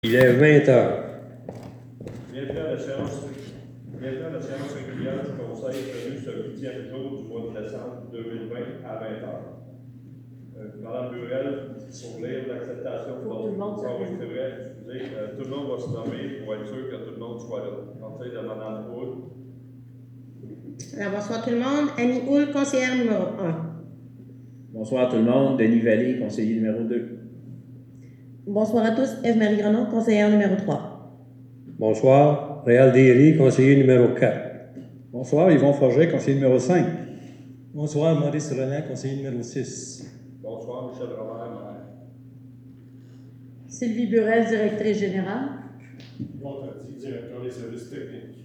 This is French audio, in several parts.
Il est 20 heures. Bienvenue à la séance régulière du Conseil tenue ce 8e jour du mois de décembre 2020 à 20 heures. Madame Burel, pour lire l'acceptation de l'ordre du jour. C'est vrai, excusez, tout le monde va se nommer pour être sûr que tout le monde soit là. Conseil de Madame Houle. Alors, bonsoir tout le monde. Annie Houle, conseillère numéro 1. Bonsoir tout le monde. Denis Vallée, conseiller numéro 2. Bonsoir à tous. Ève-Marie Grenon, conseillère numéro 3. Bonsoir. Réal Derry, conseiller numéro 4. Bonsoir. Yvon Forget, conseiller numéro 5. Bonsoir. Maurice Roland, conseiller numéro 6. Bonsoir. Michel Robert, maire. Sylvie Burel, directrice générale. Yvon Tardy, directeur des services techniques.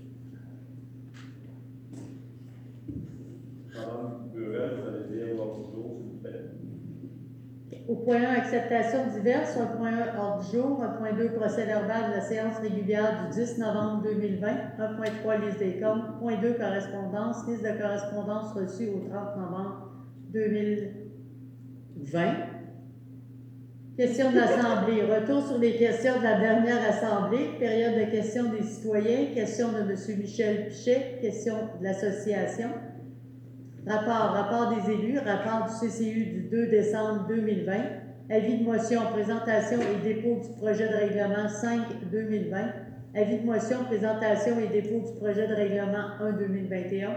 Madame Burel, vous allez lire l'ordre du jour, s'il vous plaît. Au point 1, acceptation diverses. 1.1, ordre du jour. 1.2, procès verbal de la séance régulière du 10 novembre 2020. 1.3, liste des comptes. 1.2, correspondance. Liste de correspondance reçue au 30 novembre 2020. Question de l'Assemblée. Retour sur les questions de la dernière Assemblée. Période de questions des citoyens. Question de M. Michel Pichet. Question de l'Association. Rapport des élus. Rapport du CCU du 2 décembre 2020. Avis de motion, présentation et dépôt du projet de règlement 5-2020. Avis de motion, présentation et dépôt du projet de règlement 1-2021.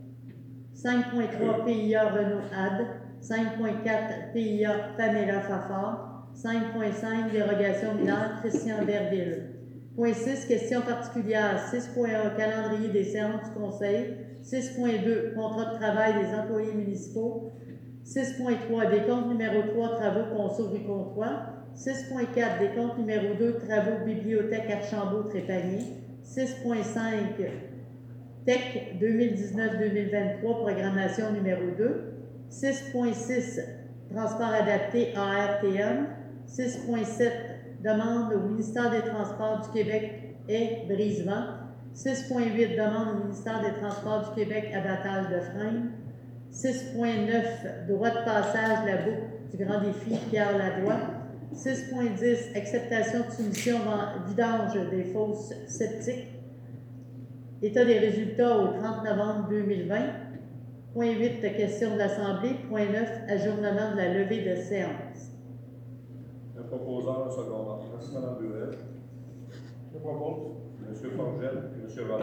5.3 PIA Renault AD. 5.4 PIA Pamela Fafard. 5.5 dérogation mineure Christian Derville. Point 6 questions particulières. 6.1 calendrier des séances du Conseil. 6.2 contrat de travail des employés municipaux. 6.3 décompte numéro 3 travaux conso rue Comtois. 6.4 décompte numéro 2 travaux bibliothèque Archambault-Trépanier. 6.5 TEC 2019-2023 programmation numéro 2. 6.6 transport adapté ARTM. 6.7 demande au ministère des Transports du Québec et Brisevent. 6.8 demande au ministère des Transports du Québec abattage de frein. 6.9 droit de passage la boucle du Grand Défi Pierre Ladois. 6.10 acceptation de soumission vidange des fosses septiques. État des résultats au 30 novembre 2020. Point 8 question de l'Assemblée. Point 9 ajournement de la levée de séance. Le proposeur, le second. Merci, Mme Burel. Je propose. M. Forget et M. Roland.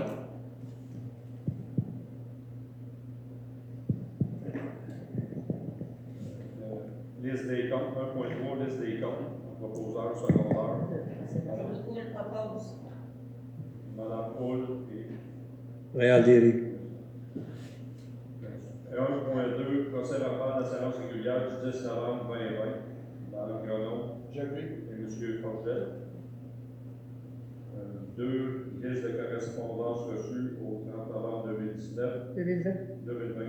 Liste des comptes, 1.3, liste des comptes. Proposeur, secondaire. Houle propose. Mme Houle et Réal Derry. 1.2, procès verbal de la séance régulière du 10 novembre 2020. Mme Grenon. J'appuie. Et M. Forget. 2, liste de correspondance reçue au 30 novembre 2019. 2020.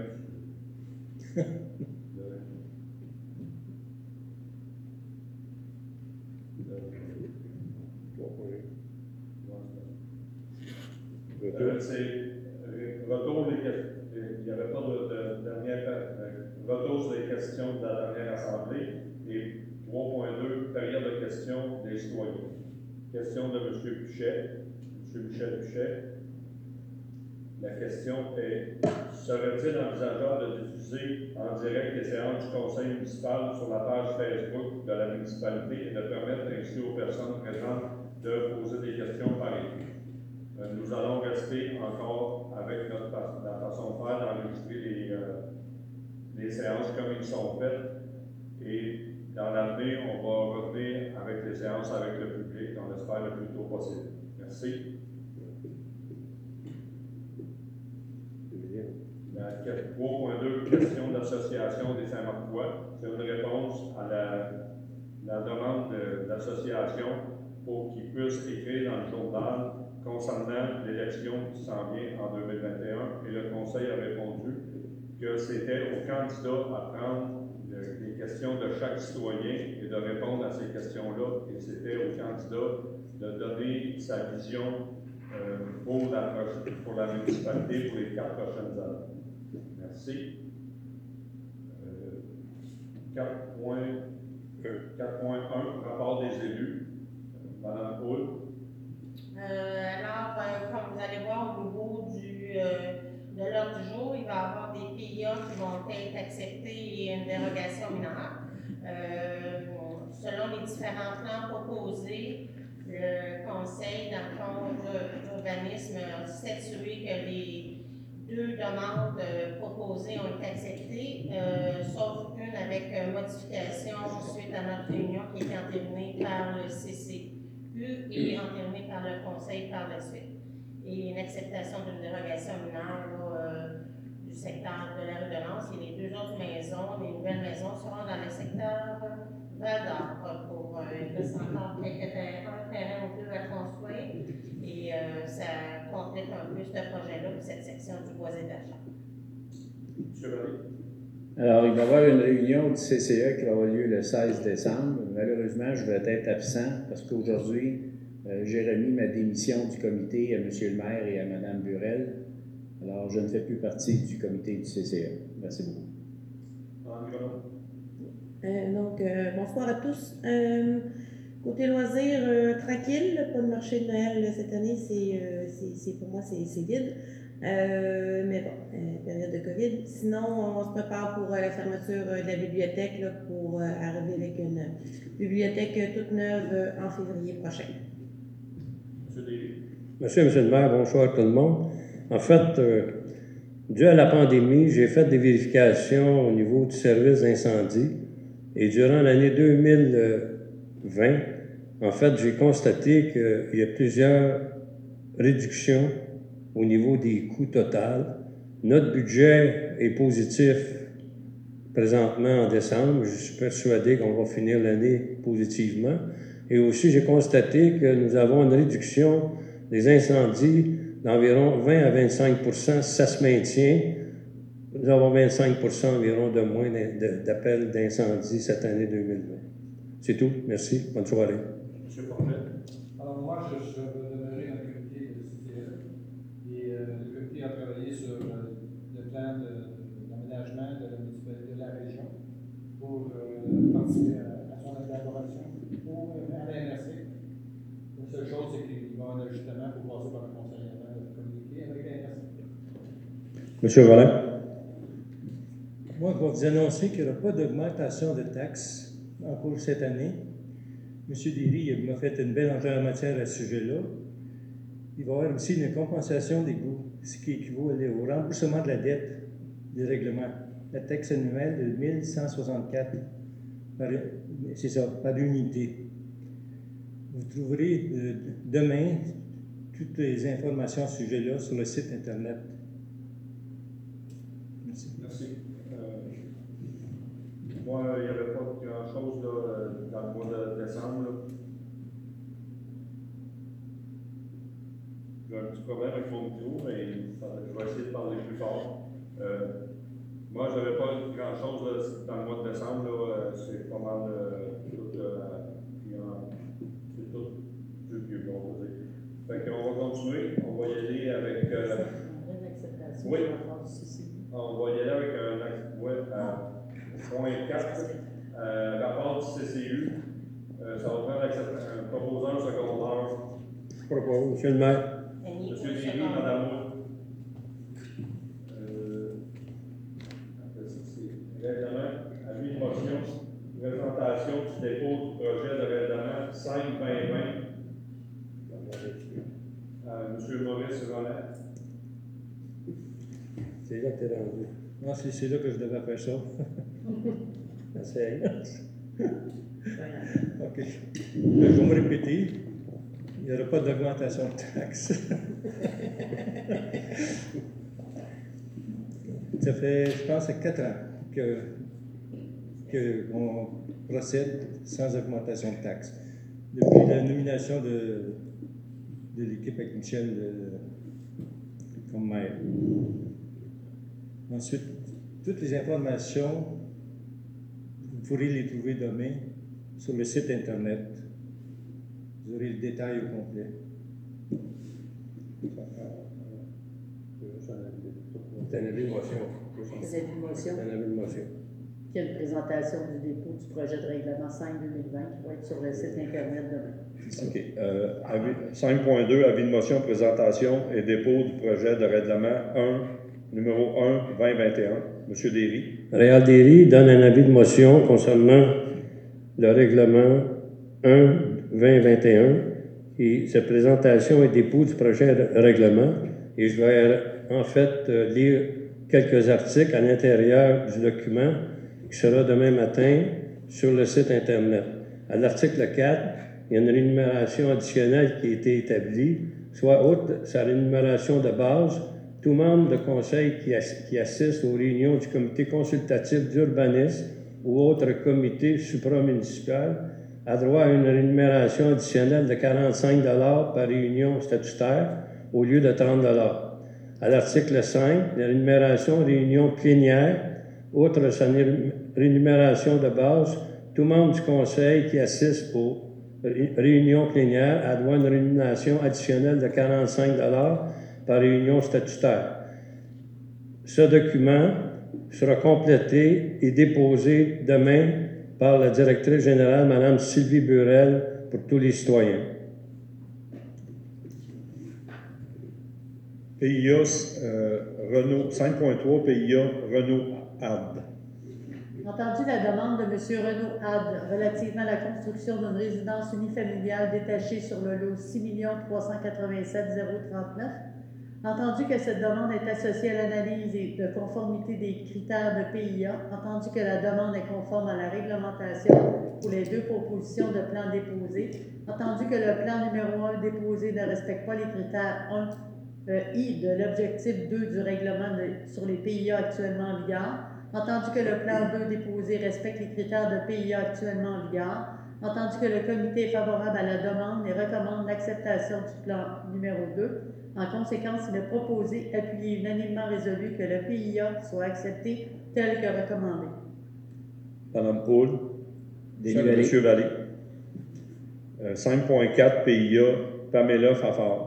C'est retour des questions. Il n'y avait pas de dernière retour sur les questions de la dernière Assemblée. Et 3.2, période de questions des citoyens. Question de M. Pichet, M. Michel Pichet. La question est: serait-il envisageable de diffuser en direct les séances du Conseil municipal sur la page Facebook de la municipalité et de permettre ainsi aux personnes présentes de poser des questions par écrit? Nous allons rester encore avec la façon de faire d'enregistrer les séances comme ils sont faites. Et dans l'avenir, on va revenir avec les séances avec le public, on espère le plus tôt possible. Merci. La 3.2, question d'association des Saint-Marcois. C'est une réponse à la demande de l'association pour qu'ils puissent écrire dans le journal concernant l'élection qui s'en vient en 2021. Et le Conseil a répondu que c'était aux candidats à prendre les questions de chaque citoyen et de répondre à ces questions-là. Et c'était aux candidats de donner sa vision pour la municipalité pour les 4 prochaines années. Merci. 4.1, rapport des élus. Madame Paul. Comme vous allez voir au niveau de l'ordre du jour, il va y avoir des PIA qui vont être acceptés et une dérogation mineure. Selon les différents plans proposés, le Conseil d'urbanisme a statué que les 2 demandes proposées ont été acceptées, sauf une avec modification suite à notre réunion qui a été entérinée par le CCU et entérinée par le Conseil par la suite. Et une acceptation d'une dérogation mineure du secteur de la rue de Lens. Et les 2 autres maisons, les nouvelles maisons, seront dans le secteur Val-d'Or pour il reste encore quelques terrains ou 2 à construire. Et ça complète un peu ce projet-là pour cette section du boisé d'achat. Monsieur Vallée. Alors, il va y avoir une réunion du CCE qui va avoir lieu le 16 décembre. Malheureusement, je vais être absent parce qu'aujourd'hui, j'ai remis ma démission du comité à M. le maire et à Mme Burel. Alors, je ne fais plus partie du comité du CCE. Merci beaucoup. Bonsoir à tous. Côté loisirs, tranquille, pas de marché de Noël cette année, pour moi c'est vide. Mais bon, période de COVID. Sinon, on se prépare pour la fermeture de la bibliothèque là, pour arriver avec une bibliothèque toute neuve en février prochain. Monsieur Daly. Monsieur le maire, bonsoir tout le monde. En fait, dû à la pandémie, j'ai fait des vérifications au niveau du service d'incendie et durant l'année 2020, en fait, j'ai constaté qu'il y a plusieurs réductions au niveau des coûts totaux. Notre budget est positif présentement en décembre. Je suis persuadé qu'on va finir l'année positivement. Et aussi, j'ai constaté que nous avons une réduction des incendies d'environ 20 à 25 %. Ça se maintient. Nous avons 25 % environ de moins d'appels d'incendie cette année 2020. C'est tout. Merci. Bonne soirée. Monsieur Forget. Alors moi, je veux demeurer dans le comité de CCE. Et le comité a travaillé sur le plan d'aménagement de la région pour participer à son élaboration à la NRC. La seule chose, c'est qu'il va y avoir un ajustement pour passer par le conseil avant de communiquer avec la NRC. Monsieur Rollin. Moi, je vais vous annoncer qu'il n'y aura pas d'augmentation de taxes en cours cette année. M. Derry m'a fait une belle entrée en matière à ce sujet-là. Il va y avoir aussi une compensation des coûts, ce qui équivaut au remboursement de la dette des règlements. La taxe annuelle de 1164 par unité. Vous trouverez demain toutes les informations à ce sujet-là sur le site Internet. Merci. Merci. Moi, il n'y avait pas grand-chose dans le mois de décembre. Là. J'ai un petit problème avec mon micro, mais je vais essayer de parler plus fort. Moi, je n'avais pas grand-chose dans le mois de décembre. Là, c'est pas mal tout, c'est tout du vieux, on va dire. Fait qu'on va continuer. On va y aller avec... oui. On va y aller avec point 4, rapport du CCU. Ça va prendre un proposant secondaire. Je propose, monsieur le maire. Monsieur Derry, Madame Wood. Règlement, avis de motion, présentation du dépôt du projet de règlement 5-2020. Monsieur Maurice Rollin. C'est là que tu es rendu. Non, c'est là que je devais faire ça. Essaye. OK. Je vais me répéter. Il n'y aura pas d'augmentation de taxes. Ça fait, je pense, 4 ans qu'on procède sans augmentation de taxes. Depuis la nomination de l'équipe avec Michel comme maire. Ensuite, toutes les informations, vous pourrez les trouver demain sur le site Internet. Vous aurez le détail au complet. C'est un avis de motion. C'est une motion. C'est un avis de motion. Il y a une présentation du dépôt du projet de règlement 5-2020 qui va être sur le site Internet demain. OK. 5.2, avis de motion, présentation et dépôt du projet de règlement 1, numéro 1-2021. Monsieur Derry. Réal Derry donne un avis de motion concernant le règlement 1-2021 et sa présentation et dépôt du projet de règlement. Et je vais en fait lire quelques articles à l'intérieur du document qui sera demain matin sur le site Internet. À l'article 4, il y a une rémunération additionnelle qui a été établie, soit outre sa rémunération de base, tout membre de conseil qui assiste aux réunions du comité consultatif d'urbanisme ou autre comité supramunicipal a droit à une rémunération additionnelle de 45 $ par réunion statutaire au lieu de 30 $. À l'article 5, la rémunération réunion plénière, outre sa rémunération de base, tout membre du conseil qui assiste aux réunions plénières a droit à une rémunération additionnelle de 45 $ par réunion statutaire. Ce document sera complété et déposé demain par la directrice générale, Mme Sylvie Burel, pour tous les citoyens. PIA Renault 5.3, PIA Renault AD. Entendu la demande de M. Renaud Hadd relativement à la construction d'une résidence unifamiliale détachée sur le lot 6 387 039, entendu que cette demande est associée à l'analyse de conformité des critères de PIA, entendu que la demande est conforme à la réglementation pour les deux propositions de plan déposées, entendu que le plan numéro 1 déposé ne respecte pas les critères 1I de l'objectif 2 du règlement sur les PIA actuellement en vigueur, entendu que le plan 2 déposé respecte les critères de PIA actuellement en vigueur, entendu que le comité est favorable à la demande et recommande l'acceptation du plan numéro 2. En conséquence, il est proposé, appuyé unanimement résolu que le PIA soit accepté tel que recommandé. Madame Poul. Délivré. Monsieur Vallée. 5.4 PIA Pamela Fafard.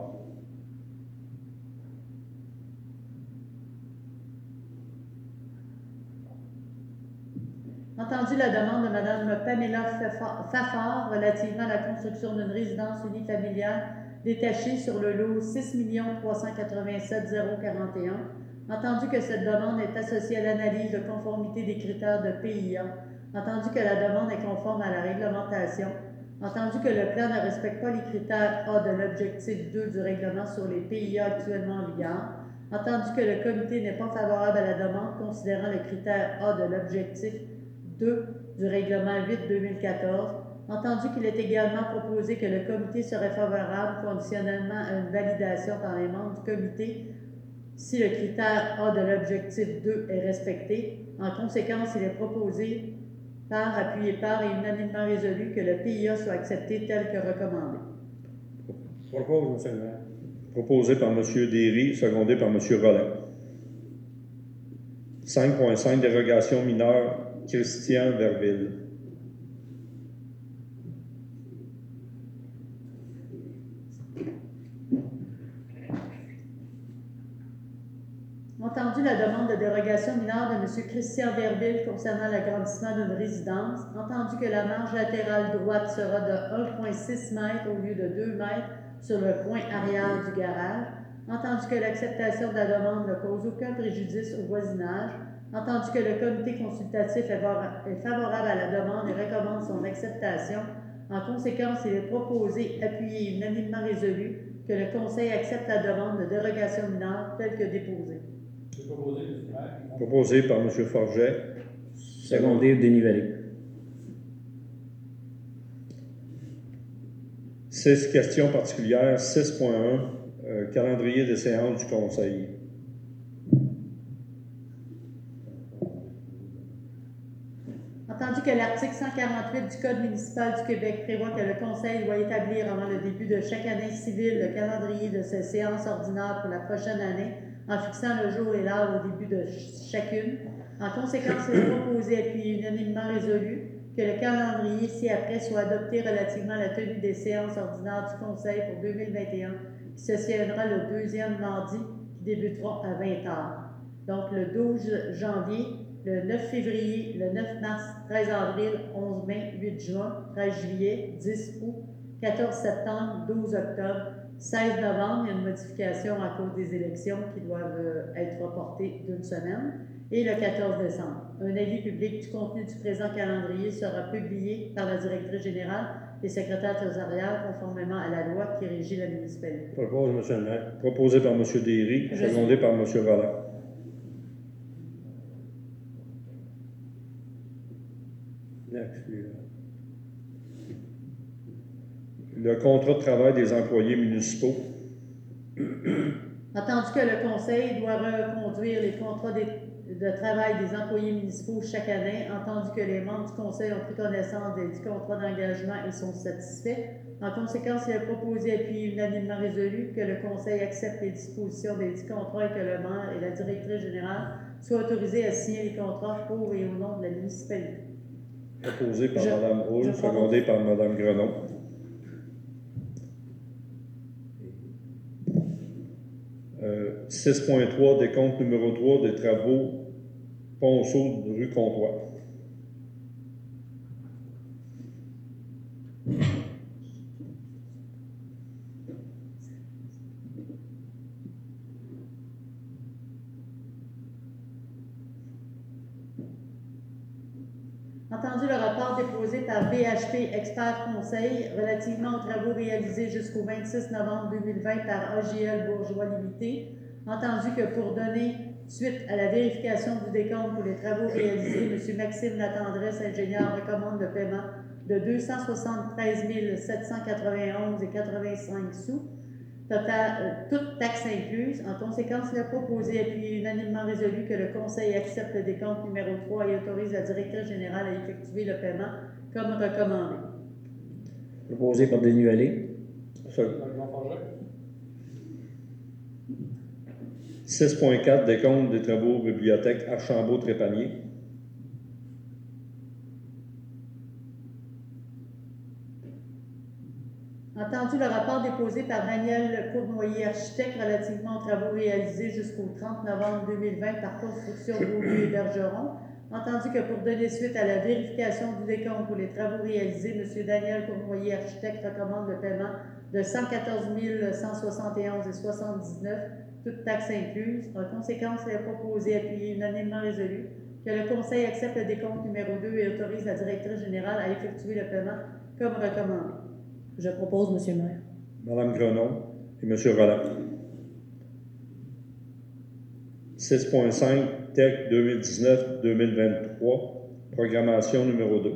Entendu la demande de Mme Pamela Fafard relativement à la construction d'une résidence unifamiliale détachée sur le lot 6 387 041, entendu que cette demande est associée à l'analyse de conformité des critères de PIA, entendu que la demande est conforme à la réglementation, entendu que le plan ne respecte pas les critères A de l'objectif 2 du règlement sur les PIA actuellement en vigueur, entendu que le comité n'est pas favorable à la demande considérant le critère A de l'objectif 2 du règlement 8-2014, entendu qu'il est également proposé que le comité serait favorable conditionnellement à une validation par les membres du comité si le critère A de l'objectif 2 est respecté. En conséquence, il est proposé par, appuyé par et unanimement résolu que le PIA soit accepté tel que recommandé. Propose, M. le maire. Proposé par M. Derry, secondé par M. Rollin. 5.5 dérogation mineure Christian Verville. Entendu la demande de dérogation mineure de M. Christian Verville concernant l'agrandissement d'une résidence, entendu que la marge latérale droite sera de 1,6 m au lieu de 2 m sur le coin arrière du garage, entendu que l'acceptation de la demande ne cause aucun préjudice au voisinage, entendu que le comité consultatif est favorable à la demande et recommande son acceptation. En conséquence, il est proposé, appuyé et unanimement résolu que le Conseil accepte la demande de dérogation mineure telle que déposée. C'est proposé, M. le maire. Proposé par M. Forget. Secondé, Denis-Vallée. 6 questions particulières. 6.1 calendrier des séances du Conseil. Entendu que l'article 148 du Code municipal du Québec prévoit que le Conseil doit établir avant le début de chaque année civile le calendrier de ses séances ordinaires pour la prochaine année, en fixant le jour et l'heure au début de chacune. En conséquence, il est proposé, appuyé unanimement résolu, que le calendrier ci-après soit adopté relativement à la tenue des séances ordinaires du Conseil pour 2021, qui se tiendra le deuxième mardi, qui débuteront à 20h. Donc, le 12 janvier, le 9 février, le 9 mars, 13 avril, 11 mai, 8 juin, 13 juillet, 10 août, 14 septembre, 12 octobre, 16 novembre, il y a une modification à cause des élections qui doivent être reportées d'une semaine, et le 14 décembre. Un avis public du contenu du présent calendrier sera publié par la directrice générale et secrétaire trésorière conformément à la loi qui régit la municipalité. Propose, M. le maire. Proposé par M. Derry, Je secondé par M. Roland. Next, suivant. Le contrat de travail des employés municipaux. Entendu que le Conseil doit reconduire les contrats de travail des employés municipaux chaque année, entendu que les membres du Conseil ont pris connaissance des contrats d'engagement et sont satisfaits, en conséquence, il est proposé puis unanimement résolu que le Conseil accepte les dispositions des 10 contrats et que le maire et la directrice générale soient autorisés à signer les contrats pour et au nom de la municipalité. Proposé par Je- Mme Roule, je secondé par Mme Grenon. Euh, 6.3, décompte numéro 3 des travaux Ponceau de rue Comtois. Entendu le rapport déposé par BHP Expert Conseil relativement aux travaux réalisés jusqu'au 26 novembre 2020 par AGL Bourgeois Limité, entendu que pour donner suite à la vérification du décompte pour les travaux réalisés, M. Maxime Latendresse, ingénieur, recommande le paiement de 273 791,85 sous, total, toute taxe incluse. En conséquence, il est proposé et puis unanimement résolu que le Conseil accepte le décompte numéro 3 et autorise la directrice générale à effectuer le paiement comme recommandé. Proposé par Denis Vallée. 6.4, décompte des travaux bibliothèque Archambault-Trépanier. Entendu le rapport déposé par Daniel Cournoyer, architecte, relativement aux travaux réalisés jusqu'au 30 novembre 2020 par Construction Beaulieu et Bergeron, entendu que pour donner suite à la vérification du décompte pour les travaux réalisés, M. Daniel Cournoyer, architecte, recommande le paiement de 114 171,79, toutes taxes incluses. En conséquence, il est proposé et unanimement résolu que le Conseil accepte le décompte numéro 2 et autorise la directrice générale à effectuer le paiement comme recommandé. Je propose, Monsieur le maire. Mme Grenon et M. Roland. 6.5, TEC 2019-2023, programmation numéro 2.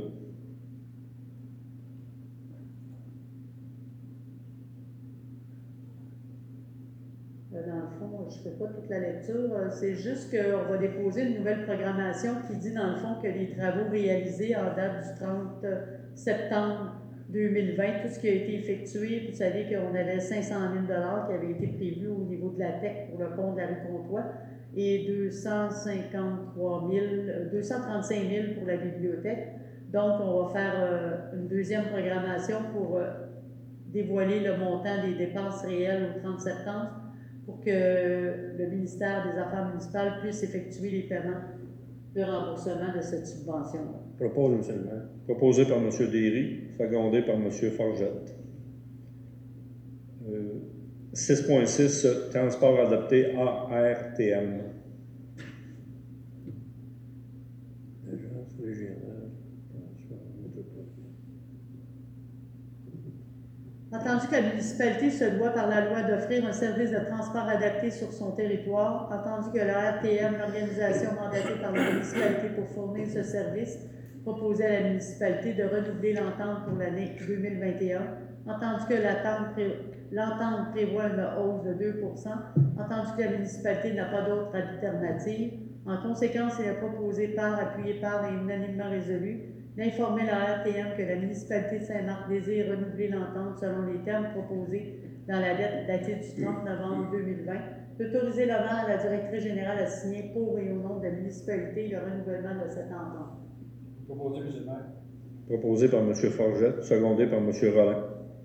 Dans le fond, je ne fais pas toute la lecture. C'est juste qu'on va déposer une nouvelle programmation qui dit, dans le fond, que les travaux réalisés en date du 30 septembre 2020, tout ce qui a été effectué, vous savez qu'on avait 500 000 $ qui avaient été prévus au niveau de la TEC pour le pont de la rue Comtois et 235 000 pour la bibliothèque. Donc, on va faire une deuxième programmation pour dévoiler le montant des dépenses réelles au 30 septembre pour que le ministère des Affaires municipales puisse effectuer les paiements de remboursement de cette subvention-là. Propose, M. le maire. Proposé par M. Derry, secondé par M. Forgette. 6.6, transport adapté ARTM. Agence régionale. Entendu que la municipalité se doit par la loi d'offrir un service de transport adapté sur son territoire, entendu que la RTM, l'organisation mandatée par la municipalité pour fournir ce service, proposait à la municipalité de renouveler l'entente pour l'année 2021, entendu que l'entente prévoit une hausse de 2 entendu que la municipalité n'a pas d'autre alternative. En conséquence, il est proposé par, appuyé par et unanimement résolu d'informer la RTM que la municipalité de Saint-Marc désire renouveler l'entente selon les termes proposés dans la lettre datée du 30 novembre 2020, d'autoriser le maire et la directrice générale à signer pour et au nom de la municipalité le renouvellement de cette entente. Proposé, M. le maire. Proposé par M. Forgette, secondé par M. Roland.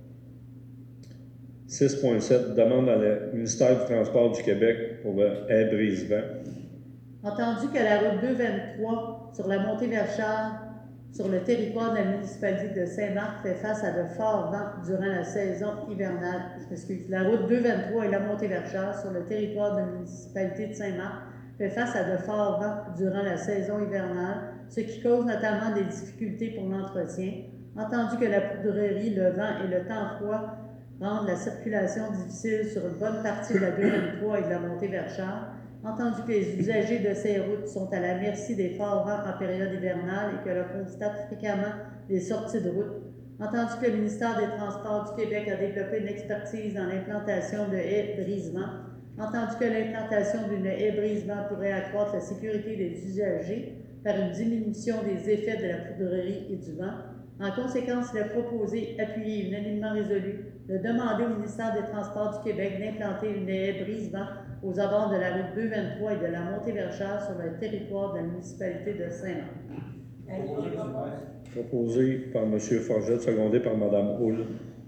6.7, demande à le ministère du Transport du Québec pour le haie Brisevent. Entendu que la route 223 sur la montée vers Charles sur le territoire de la municipalité de Saint-Marc fait face à de forts vents durant la saison hivernale. Je m'excuse. La route 223 et la montée Verchères sur le territoire de la municipalité de Saint-Marc fait face à de forts vents durant la saison hivernale, ce qui cause notamment des difficultés pour l'entretien. Entendu que la poudrerie, le vent et le temps froid rendent la circulation difficile sur une bonne partie de la 223 et de la montée Verchères, entendu que les usagers de ces routes sont à la merci des forts vents en période hivernale et que l'on constate fréquemment des sorties de route, entendu que le ministère des Transports du Québec a développé une expertise dans l'implantation de haies brisement, entendu que l'implantation d'une haie brisement pourrait accroître la sécurité des usagers par une diminution des effets de la poudrerie et du vent. En conséquence, il est proposé, appuyé unanimement résolu, de demander au ministère des Transports du Québec d'implanter une haie brise-vent aux abords de la route 223 et de la montée Verchères sur le territoire de la municipalité de Saint-Marc. Proposé par M. Forget, secondé par Mme Hull.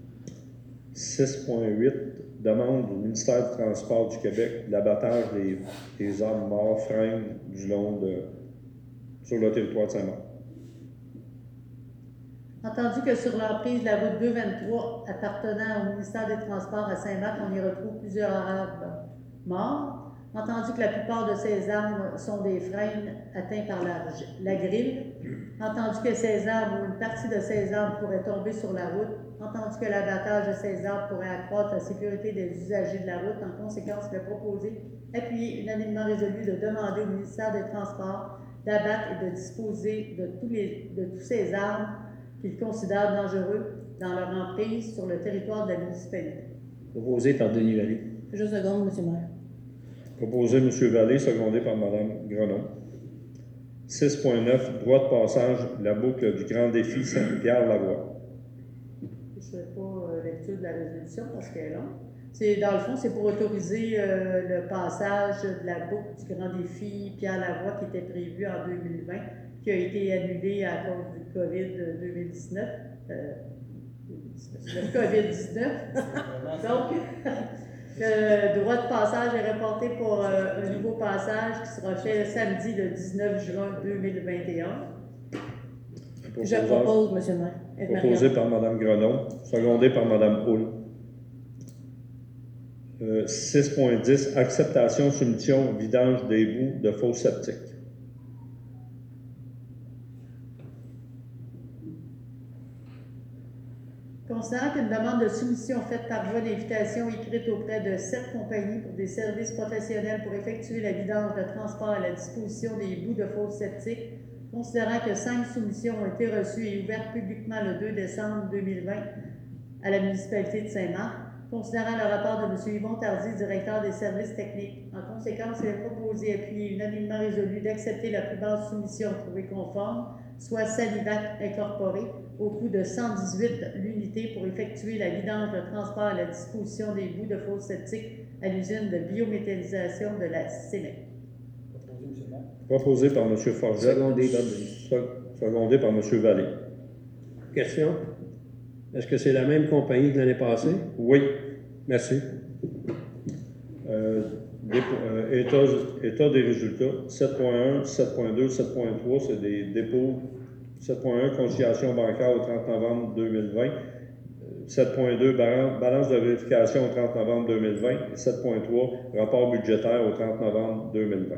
6.8, demande au ministère du Transport du Québec l'abattage des arbres morts frênes sur le territoire de Saint-Marc. Entendu que sur l'emprise de la route 223 appartenant au ministère des Transports à Saint-Marc, on y retrouve plusieurs arbres morts. Entendu que la plupart de ces arbres sont des frênes atteints par la grille. Entendu que ces arbres ou une partie de ces arbres pourrait tomber sur la route. Entendu que l'abattage de ces arbres pourrait accroître la sécurité des usagers de la route. En conséquence, il est proposé, appuyé unanimement résolu, de demander au ministère des Transports d'abattre et de disposer de tous ces arbres qu'ils considèrent dangereux dans leur emprise sur le territoire de la municipalité. Proposé par Denis Vallée. Je seconde, M. le maire. Proposé M. Vallée, secondé par Mme Grenon. 6.9, droit de passage, la boucle du Grand Défi Saint-Pierre-Lavoie. Je ne ferai pas lecture de la résolution parce qu'elle est longue. Dans le fond, c'est pour autoriser le passage de la boucle du Grand Défi Pierre-Lavoie qui était prévu en 2020, qui a été annulé à cause du COVID-19. Le COVID-19. Donc, le droit de passage est reporté pour un nouveau passage qui sera fait samedi le 19 juin 2021. Je propose, M. le maire. Proposé par Mme Grenon, secondé par Mme Hull. 6.10, acceptation, soumission, vidange des boues de fosses septiques. Considérant qu'une demande de soumission faite par voie d'invitation écrite auprès de 7 compagnies pour des services professionnels pour effectuer la vidange de transport à la disposition des boues de fosses septiques, considérant que 5 soumissions ont été reçues et ouvertes publiquement le 2 décembre 2020 à la municipalité de Saint-Marc, considérant le rapport de M. Yvon Tardy, directeur des services techniques. En conséquence, il est proposé, appuyé unanimement résolu, d'accepter la plus basse soumission trouvée conforme, soit Salivac Incorporé, au coût de 118 l'unité pour effectuer la vidange de transport à la disposition des boues de fosses septiques à l'usine de biométhanisation de la CEMEC. Proposé par M. Forget. Secondé par M. Vallée. Question? Est-ce que c'est la même compagnie que l'année passée? Oui. Merci. État des résultats. 7.1, 7.2, 7.3, c'est des dépôts. 7.1, conciliation bancaire au 30 novembre 2020. 7.2, balance de vérification au 30 novembre 2020. Et 7.3, rapport budgétaire au 30 novembre 2020.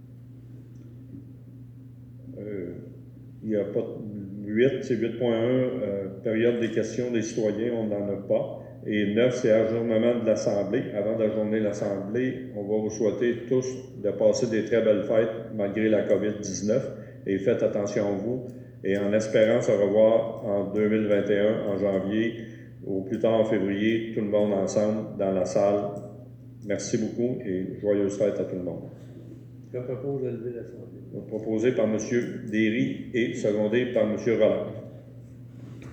Il n'y a pas de 8, c'est 8.1, période des questions des citoyens, on n'en a pas. Et 9, c'est ajournement de l'Assemblée. Avant d'ajourner l'Assemblée, on va vous souhaiter tous de passer des très belles fêtes malgré la COVID-19. Et faites attention à vous. Et en espérant se revoir en 2021, en janvier, ou plus tard en février, tout le monde ensemble dans la salle. Merci beaucoup et joyeuses fêtes à tout le monde. Je propose de lever l'Assemblée. Proposé par M. Derry et secondé par M. Roland.